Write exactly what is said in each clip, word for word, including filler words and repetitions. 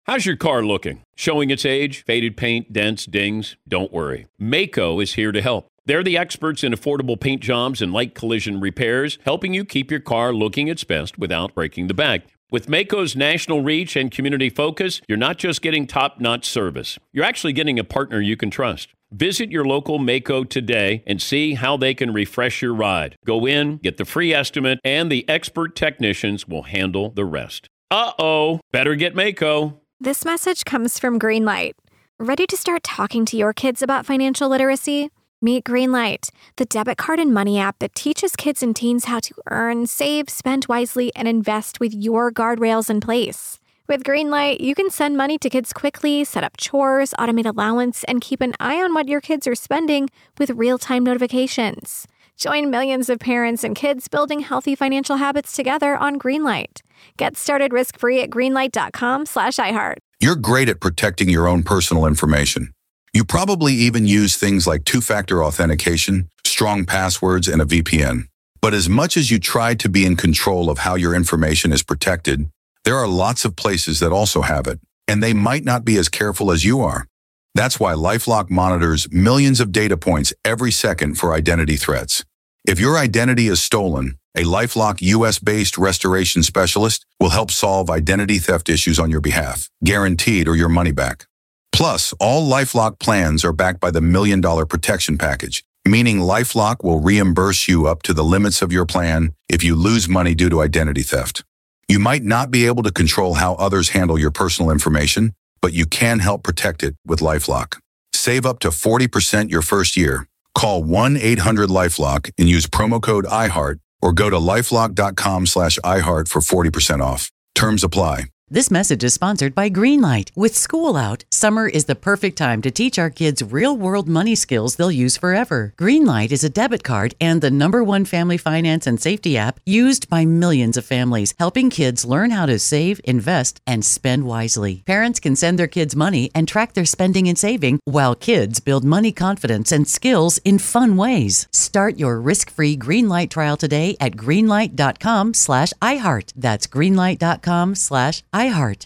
How's your car looking? Showing its age, faded paint, dents, dings? Don't worry. Maaco is here to help. They're the experts in affordable paint jobs and light collision repairs, helping you keep your car looking its best without breaking the bank. With Maaco's national reach and community focus, you're not just getting top-notch service. You're actually getting a partner you can trust. Visit your local Maaco today and see how they can refresh your ride. Go in, get the free estimate, and the expert technicians will handle the rest. Uh-oh, better get Maaco. This message comes from Greenlight. Ready to start talking to your kids about financial literacy? Meet Greenlight, the debit card and money app that teaches kids and teens how to earn, save, spend wisely, and invest with your guardrails in place. With Greenlight, you can send money to kids quickly, set up chores, automate allowance, and keep an eye on what your kids are spending with real-time notifications. Join millions of parents and kids building healthy financial habits together on Greenlight. Get started risk-free at greenlight.com slash iHeart. You're great at protecting your own personal information. You probably even use things like two-factor authentication, strong passwords, and a V P N. But as much as you try to be in control of how your information is protected, there are lots of places that also have it, and they might not be as careful as you are. That's why LifeLock monitors millions of data points every second for identity threats. If your identity is stolen, a LifeLock U S-based restoration specialist will help solve identity theft issues on your behalf, guaranteed or your money back. Plus, all LifeLock plans are backed by the Million Dollar Protection Package, meaning LifeLock will reimburse you up to the limits of your plan if you lose money due to identity theft. You might not be able to control how others handle your personal information, but you can help protect it with LifeLock. Save up to forty percent your first year. Call one eight hundred LifeLock and use promo code iHeart or go to lifelock.com slash iHeart for forty percent off. Terms apply. This message is sponsored by Greenlight. With school out, summer is the perfect time to teach our kids real-world money skills they'll use forever. Greenlight is a debit card and the number one family finance and safety app used by millions of families, helping kids learn how to save, invest, and spend wisely. Parents can send their kids money and track their spending and saving, while kids build money confidence and skills in fun ways. Start your risk-free Greenlight trial today at greenlight.com slash iHeart. That's greenlight.com slash iHeart. iHeart.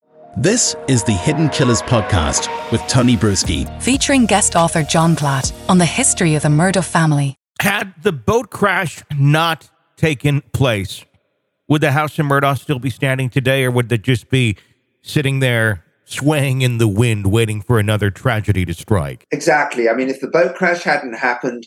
This is the Hidden Killers podcast with Tony Bruski, featuring guest author John Platt on the history of the Murdaugh family. Had the boat crash not taken place, would the House of Murdaugh still be standing today, or would it just be sitting there swaying in the wind waiting for another tragedy to strike? Exactly. I mean, if the boat crash hadn't happened,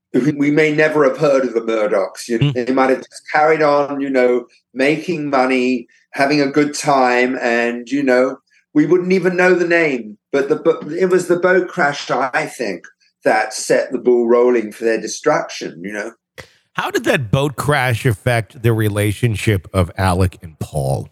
we may never have heard of the Murdaughs. You know, mm. They might have just carried on, you know, making money, having a good time, and, you know, we wouldn't even know the name. But the but it was the boat crash, I think, that set the ball rolling for their destruction, you know. How did that boat crash affect the relationship of Alec and Paul?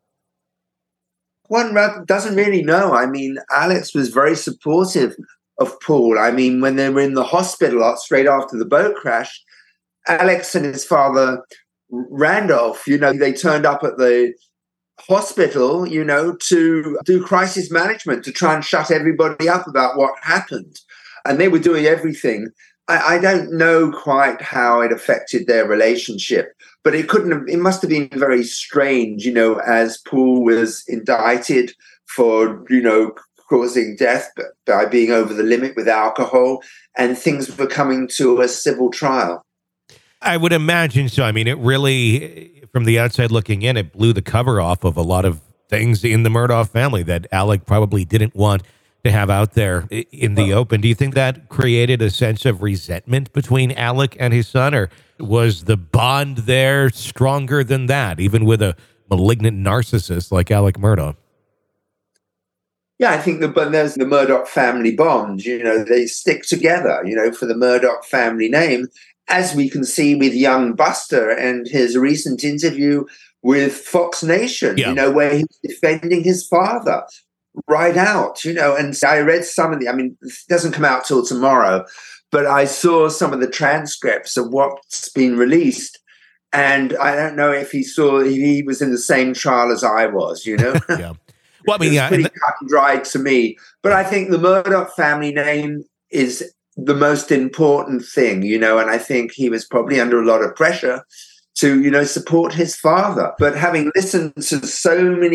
One doesn't really know. I mean, Alex was very supportive of Paul. I mean, when they were in the hospital straight after the boat crash, Alex and his father, Randolph, you know, they turned up at the hospital, you know, to do crisis management, to try and shut everybody up about what happened. And they were doing everything. I, I don't know quite how it affected their relationship, but it couldn't have, it must have been very strange, you know, as Paul was indicted for, you know, causing death by being over the limit with alcohol, and things were coming to a civil trial. I would imagine so. I mean, it really, from the outside looking in, it blew the cover off of a lot of things in the Murdaugh family that Alec probably didn't want to have out there in the open. Do you think that created a sense of resentment between Alec and his son, or was the bond there stronger than that, even with a malignant narcissist like Alec Murdaugh? Yeah, I think the, but there's the Murdaugh family bond. You know, they stick together, you know, for the Murdaugh family name, as we can see with young Buster and his recent interview with Fox Nation, yeah. you know, where he's defending his father right out, you know. And I read some of the, I mean, it doesn't come out till tomorrow, but I saw some of the transcripts of what's been released. And I don't know if he saw, if he was in the same trial as I was, you know. yeah. Well, I mean, yeah, pretty cut and dried to me. But I think the Murdaugh family name is the most important thing, you know, and I think he was probably under a lot of pressure to, you know, support his father. But having listened to so many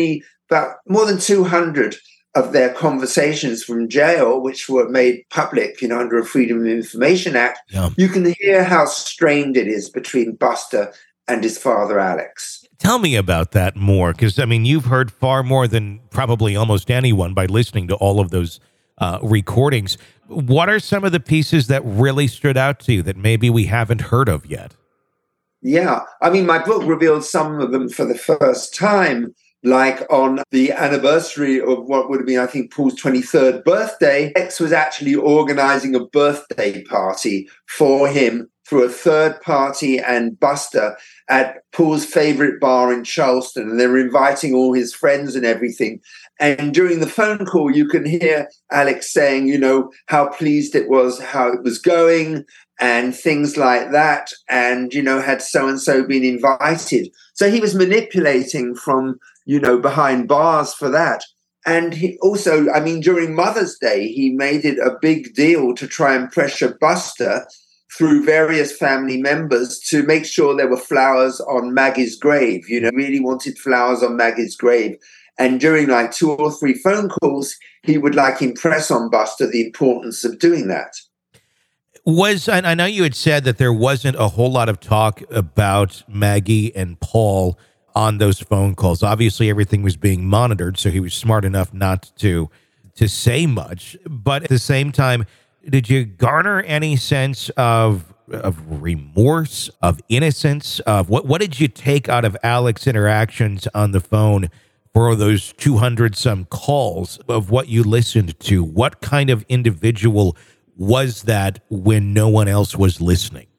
about more than two hundred of their conversations from jail, which were made public, you know, under a Freedom of Information Act. Yeah. You can hear how strained it is between Buster and his father, Alex. Tell me about that more, because, I mean, you've heard far more than probably almost anyone by listening to all of those uh, recordings. What are some of the pieces that really stood out to you that maybe we haven't heard of yet? Yeah, I mean, my book revealed some of them for the first time, like on the anniversary of what would have been, I think, Paul's twenty-third birthday. Alex was actually organizing a birthday party for him through a third party and Buster at Paul's favorite bar in Charleston. And they were inviting all his friends and everything. And during the phone call, you can hear Alex saying, you know, how pleased it was, how it was going, and things like that. And, you know, had so-and-so been invited. So he was manipulating from, you know, behind bars for that. And he also, I mean, during Mother's Day, he made it a big deal to try and pressure Buster through various family members to make sure there were flowers on Maggie's grave. You know, really wanted flowers on Maggie's grave. And during like two or three phone calls, he would like impress on Buster the importance of doing that. Was, and I know you had said that there wasn't a whole lot of talk about Maggie and Paul on those phone calls. Obviously, everything was being monitored, so he was smart enough not to to say much. But at the same time, did you garner any sense of of remorse, of innocence, of what? What did you take out of Alex's interactions on the phone for those two hundred some calls of what you listened to? What kind of individual was that when no one else was listening?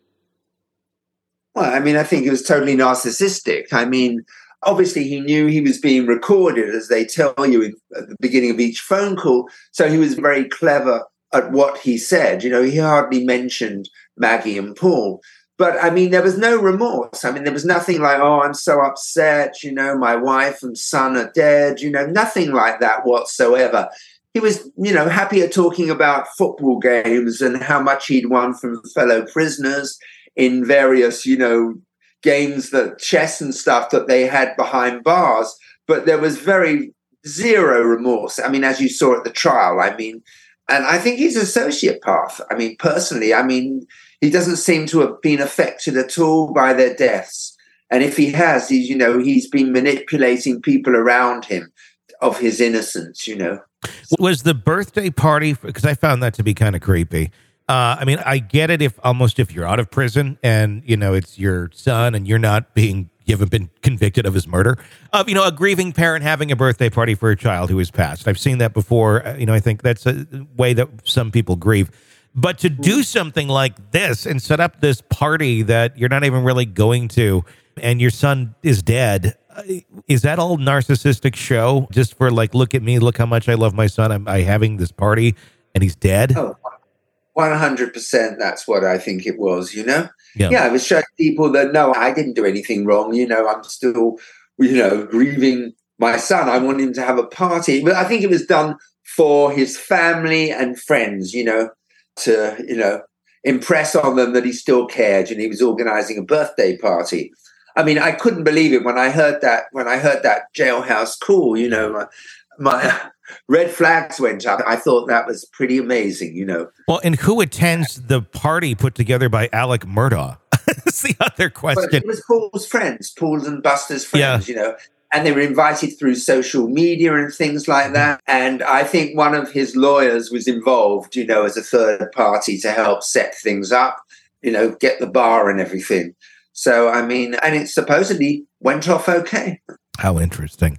Well, I mean, I think it was totally narcissistic. I mean, obviously he knew he was being recorded, as they tell you in, at the beginning of each phone call. So he was very clever at what he said. You know, he hardly mentioned Maggie and Paul. But, I mean, there was no remorse. I mean, there was nothing like, oh, I'm so upset, you know, my wife and son are dead, you know, nothing like that whatsoever. He was, you know, happier talking about football games and how much he'd won from fellow prisoners in various, you know, games, that chess and stuff that they had behind bars. But there was very zero remorse. I mean, as you saw at the trial, I mean, and I think he's a sociopath. I mean, personally, I mean, he doesn't seem to have been affected at all by their deaths. And if he has, he's, you know, he's been manipulating people around him of his innocence, you know. Was the birthday party, because I found that to be kind of creepy. Uh, I mean, I get it if almost if you're out of prison and, you know, it's your son and you're not being, you haven't been convicted of his murder. Of, you know, a grieving parent having a birthday party for a child who has passed. I've seen that before. You know, I think that's a way that some people grieve. But to do something like this and set up this party that you're not even really going to and your son is dead, is that all narcissistic show just for like, look at me, look how much I love my son. I'm I having this party and he's dead? Oh, one hundred percent. That's what I think it was, you know? Yeah. yeah, I was showing people that, no, I didn't do anything wrong. You know, I'm still, you know, grieving my son. I want him to have a party. But I think it was done for his family and friends, you know, to, you know, impress on them that he still cared and he was organizing a birthday party. I mean, I couldn't believe it when I heard that, when I heard that jailhouse call, you know, my, my red flags went up. I thought that was pretty amazing, you know. Well, and who attends the party put together by Alec Murdaugh? That's the other question. But it was Paul's friends, Paul's and Buster's friends, yeah. you know, and they were invited through social media and things like that. And I think one of his lawyers was involved, you know, as a third party to help set things up, you know, get the bar and everything. So, I mean, and it supposedly went off okay. How interesting.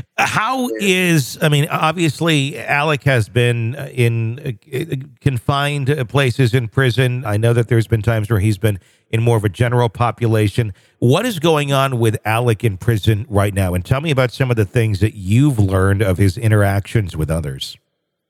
How is, I mean, obviously, Alec has been in uh, confined places in prison. I know that there's been times where he's been in more of a general population. What is going on with Alec in prison right now? And tell me about some of the things that you've learned of his interactions with others.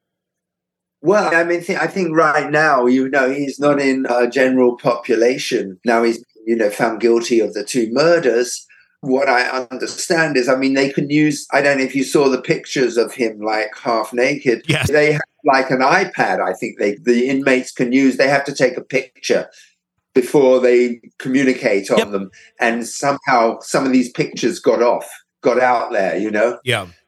Well, I mean, th- I think right now, you know, he's not in a general population. Now he's, you know, found guilty of the two murders. What I understand is, I mean, they can use, I don't know if you saw the pictures of him like half naked. Yes. They have like an iPad, I think they the inmates can use. They have to take a picture before they communicate on yep. them. And somehow some of these pictures got off, got out there, you know? Yeah.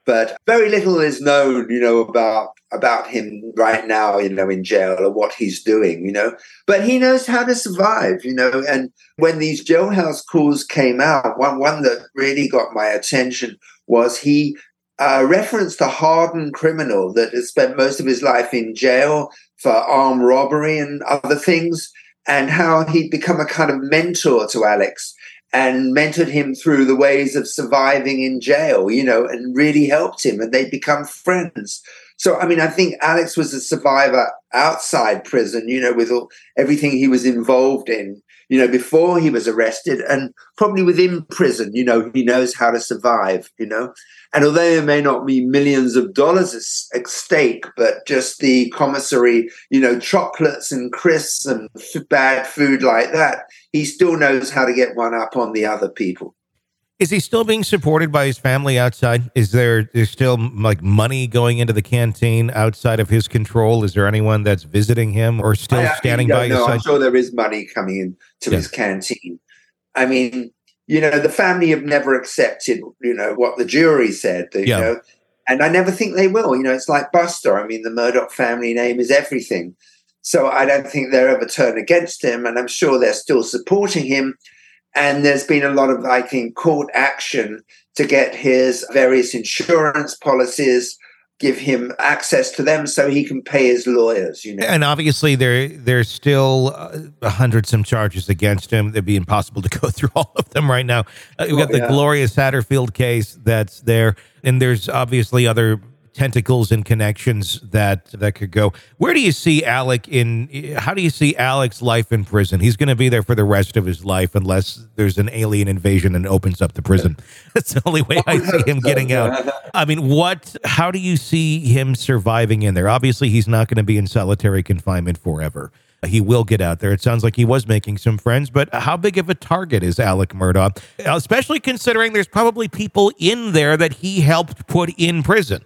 But very little is known, you know, about about him right now, you know, in jail or what he's doing, you know. But he knows how to survive, you know. And when these jailhouse calls came out, one one that really got my attention was he uh, referenced a hardened criminal that had spent most of his life in jail for armed robbery and other things, and how he'd become a kind of mentor to Alex and mentored him through the ways of surviving in jail, you know, and really helped him, and they'd become friends. So, I mean, I think Alex was a survivor outside prison, you know, with all, everything he was involved in, you know, before he was arrested, and probably within prison, you know, he knows how to survive, you know. And although there may not be millions of dollars at stake, but just the commissary, you know, chocolates and crisps and f- bad food like that, he still knows how to get one up on the other people. Is he still being supported by his family outside? Is there there's still like money going into the canteen outside of his control? Is there anyone that's visiting him or still I, standing by his no, side? I'm sure there is money coming in to Yeah. his canteen. I mean, you know, the family have never accepted, you know, what the jury said, you Yeah. know, and I never think they will. You know, it's like Buster. I mean, the Murdoch family name is everything. So I don't think they'll ever turn against him, and I'm sure they're still supporting him. And there's been a lot of, I think, court action to get his various insurance policies, give him access to them so he can pay his lawyers, you know. And obviously there there's still a hundred some charges against him. It'd be impossible to go through all of them right now. Uh, we've got Oh, the yeah. Gloria Satterfield case that's there, and there's obviously other tentacles and connections that that could go. Where do you see Alec in, how do you see Alec's life in prison? He's going to be there for the rest of his life unless there's an alien invasion and opens up the prison. That's the only way I see him getting out. I mean, what, how do you see him surviving in there? Obviously, he's not going to be in solitary confinement forever. He will get out there. It sounds like he was making some friends, but how big of a target is Alec Murdaugh? Especially considering there's probably people in there that he helped put in prison.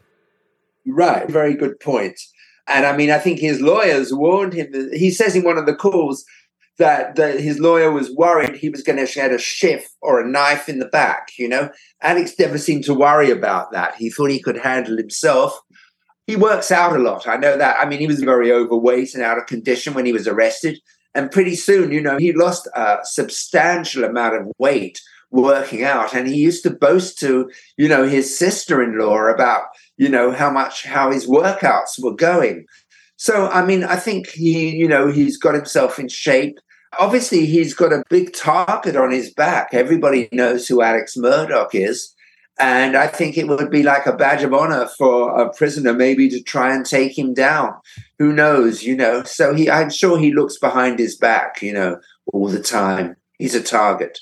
Right. Very good point. And I mean, I think his lawyers warned him. That, he says in one of the calls that, that his lawyer was worried he was going to get a shiv or a knife in the back, you know. Alex never seemed to worry about that. He thought he could handle himself. He works out a lot. I know that. I mean, he was very overweight and out of condition when he was arrested. And pretty soon, you know, he lost a substantial amount of weight working out. And he used to boast to, you know, his sister-in-law about, you know, how much, how his workouts were going. So, I mean, I think he, you know, he's got himself in shape. Obviously, he's got a big target on his back. Everybody knows who Alex Murdaugh is. And I think it would be like a badge of honor for a prisoner maybe to try and take him down. Who knows, you know? So he, I'm sure he looks behind his back, you know, all the time. He's a target.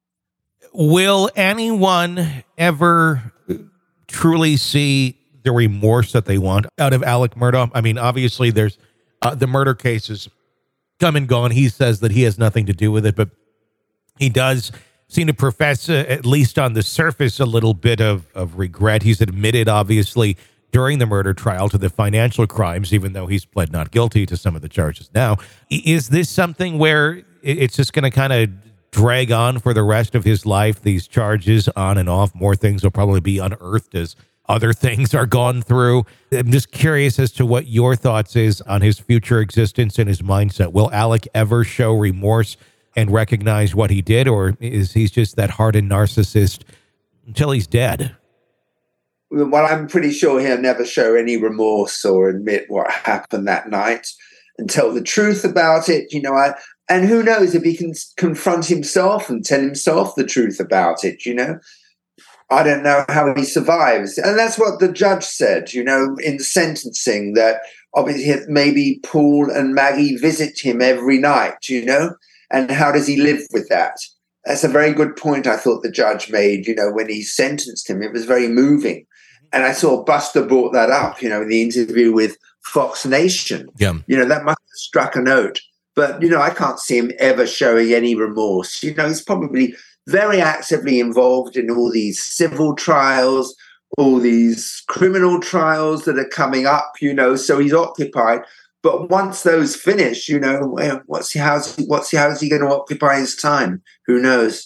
Will anyone ever truly see the remorse that they want out of Alec Murdaugh? I mean, obviously there's uh, the murder cases come and gone. He says that he has nothing to do with it, but he does seem to profess, uh, at least on the surface, a little bit of, of regret. He's admitted, obviously, during the murder trial to the financial crimes, even though he's pled not guilty to some of the charges now. Is this something where it's just going to kind of drag on for the rest of his life, these charges on and off? More things will probably be unearthed as other things are gone through. I'm just curious as to what your thoughts is on his future existence and his mindset. Will Alec ever show remorse and recognize what he did, or is he just that hardened narcissist until he's dead? Well, I'm pretty sure he'll never show any remorse or admit what happened that night and tell the truth about it. You know, I, and who knows if he can confront himself and tell himself the truth about it, you know? I don't know how he survives. And that's what the judge said, you know, in sentencing, that obviously maybe Paul and Maggie visit him every night, you know? And how does he live with that? That's a very good point I thought the judge made, you know, when he sentenced him. It was very moving. And I saw Buster brought that up, you know, in the interview with Fox Nation. Yeah. You know, that must have struck a note. But, you know, I can't see him ever showing any remorse. You know, he's probably very actively involved in all these civil trials, all these criminal trials that are coming up, you know, so he's occupied. But once those finish, you know, what's he, how's he, what's he, how's he going to occupy his time? Who knows?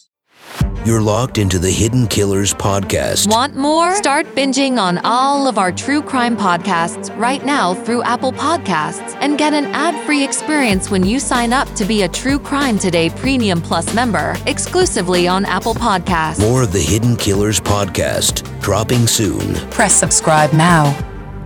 You're locked into the Hidden Killers podcast. Want more? Start binging on all of our true crime podcasts right now through Apple Podcasts and get an ad-free experience when you sign up to be a True Crime Today Premium Plus member exclusively on Apple Podcasts. More of the Hidden Killers podcast dropping soon. Press subscribe now.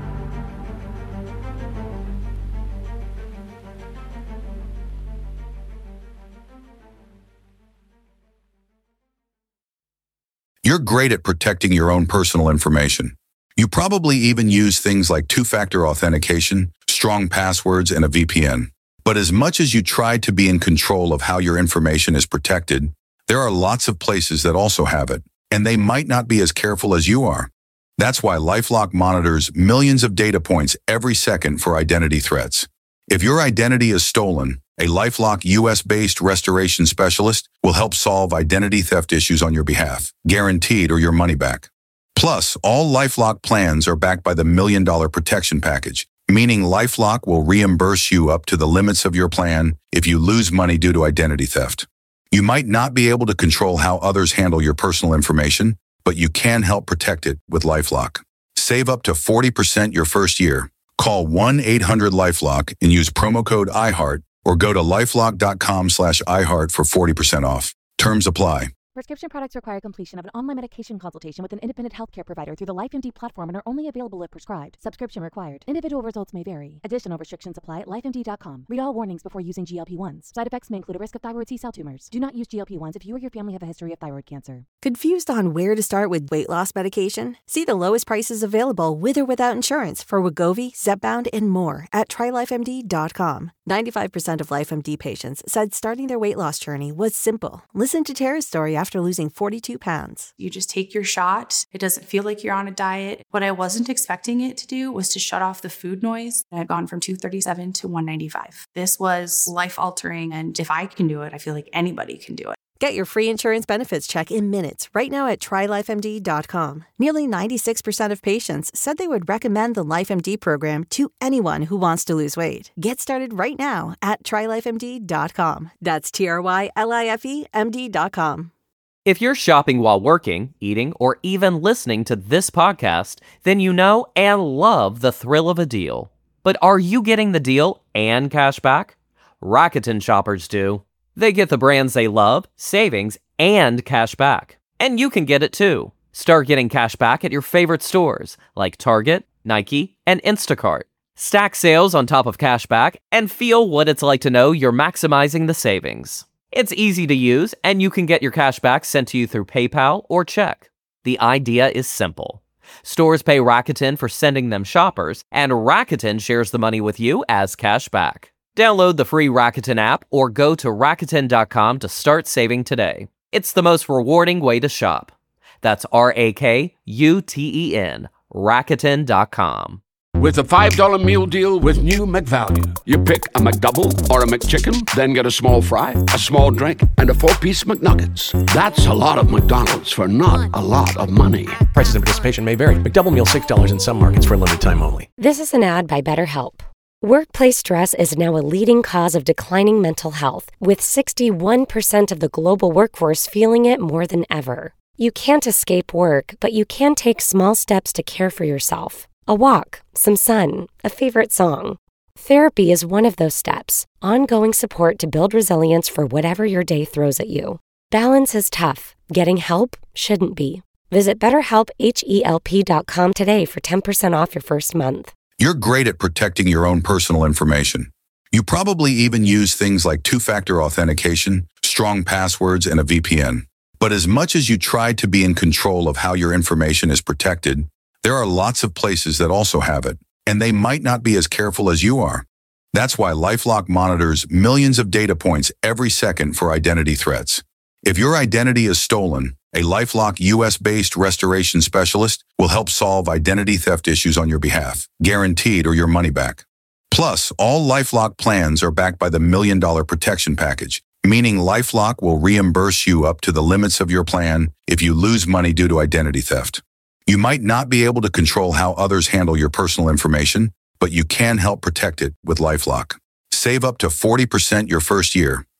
You're great at protecting your own personal information. You probably even use things like two-factor authentication, strong passwords, and a V P N. But as much as you try to be in control of how your information is protected, there are lots of places that also have it, and they might not be as careful as you are. That's why LifeLock monitors millions of data points every second for identity threats. If your identity is stolen, a LifeLock U S-based restoration specialist will help solve identity theft issues on your behalf, guaranteed or your money back. Plus, all LifeLock plans are backed by the Million Dollar Protection Package, meaning LifeLock will reimburse you up to the limits of your plan if you lose money due to identity theft. You might not be able to control how others handle your personal information, but you can help protect it with LifeLock. Save up to forty percent your first year. Call one eight hundred LifeLock and use promo code I heart or go to lifelock.com slash iHeart for forty percent off. Terms apply. Prescription products require completion of an online medication consultation with an independent healthcare provider through the LifeMD platform and are only available if prescribed. Subscription required. Individual results may vary. Additional restrictions apply at life M D dot com. Read all warnings before using G L P ones. Side effects may include a risk of thyroid C-cell tumors. Do not use G L P ones if you or your family have a history of thyroid cancer. Confused on where to start with weight loss medication? See the lowest prices available with or without insurance for Wegovy, Zepbound, and more at try life M D dot com. ninety-five percent of LifeMD patients said starting their weight loss journey was simple. Listen to Tara's story after losing forty-two pounds. You just take your shot. It doesn't feel like you're on a diet. What I wasn't expecting it to do was to shut off the food noise. I had gone from two thirty-seven to one ninety-five. This was life-altering, and if I can do it, I feel like anybody can do it. Get your free insurance benefits check in minutes right now at try life M D dot com. Nearly ninety-six percent of patients said they would recommend the LifeMD program to anyone who wants to lose weight. Get started right now at try life M D dot com. That's T R Y L I F E M D dot com. If you're shopping while working, eating, or even listening to this podcast, then you know and love the thrill of a deal. But are you getting the deal and cash back? Rakuten shoppers do. They get the brands they love, savings, and cash back. And you can get it too. Start getting cash back at your favorite stores like Target, Nike, and Instacart. Stack sales on top of cash back and feel what it's like to know you're maximizing the savings. It's easy to use, and you can get your cash back sent to you through PayPal or check. The idea is simple. Stores pay Rakuten for sending them shoppers, and Rakuten shares the money with you as cash back. Download the free Rakuten app or go to Rakuten dot com to start saving today. It's the most rewarding way to shop. That's R A K U T E N, Rakuten dot com. With a five dollar meal deal with new McValue. You pick a McDouble or a McChicken, then get a small fry, a small drink, and a four-piece McNuggets. That's a lot of McDonald's for not a lot of money. Prices and participation may vary. McDouble meal six dollars in some markets for a limited time only. This is an ad by BetterHelp. Workplace stress is now a leading cause of declining mental health, with sixty-one percent of the global workforce feeling it more than ever. You can't escape work, but you can take small steps to care for yourself. A walk, some sun, a favorite song. Therapy is one of those steps. Ongoing support to build resilience for whatever your day throws at you. Balance is tough. Getting help shouldn't be. Visit better help H E L P dot com today for ten percent off your first month. You're great at protecting your own personal information. You probably even use things like two-factor authentication, strong passwords, and a V P N. But as much as you try to be in control of how your information is protected, there are lots of places that also have it, and they might not be as careful as you are. That's why LifeLock monitors millions of data points every second for identity threats. If your identity is stolen, a LifeLock U S-based restoration specialist will help solve identity theft issues on your behalf, guaranteed or your money back. Plus, all LifeLock plans are backed by the Million Dollar Protection Package, meaning LifeLock will reimburse you up to the limits of your plan if you lose money due to identity theft. You might not be able to control how others handle your personal information, but you can help protect it with LifeLock. Save up to forty percent your first year.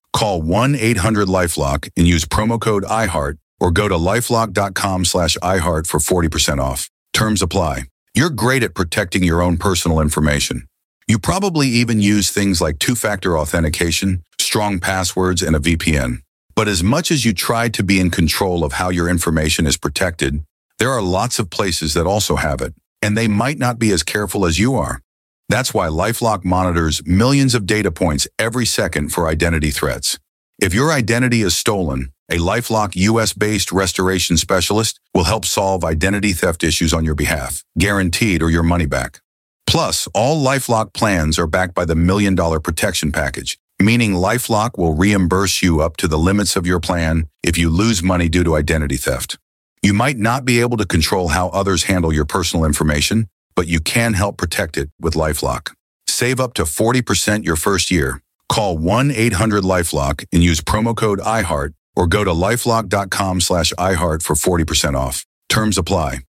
Call one eight hundred LifeLock and use promo code iHeart or go to lifelock.com slash iHeart for forty percent off. Terms apply. You're great at protecting your own personal information. You probably even use things like two-factor authentication, strong passwords, and a V P N. But as much as you try to be in control of how your information is protected, there are lots of places that also have it, and they might not be as careful as you are. That's why LifeLock monitors millions of data points every second for identity threats. If your identity is stolen, a LifeLock U S-based restoration specialist will help solve identity theft issues on your behalf, guaranteed or your money back. Plus, all LifeLock plans are backed by the Million Dollar Protection Package, meaning LifeLock will reimburse you up to the limits of your plan if you lose money due to identity theft. You might not be able to control how others handle your personal information, but you can help protect it with LifeLock. Save up to forty percent your first year. Call one eight hundred LifeLock and use promo code iHeart or go to lifelock.com slash iHeart for forty percent off. Terms apply.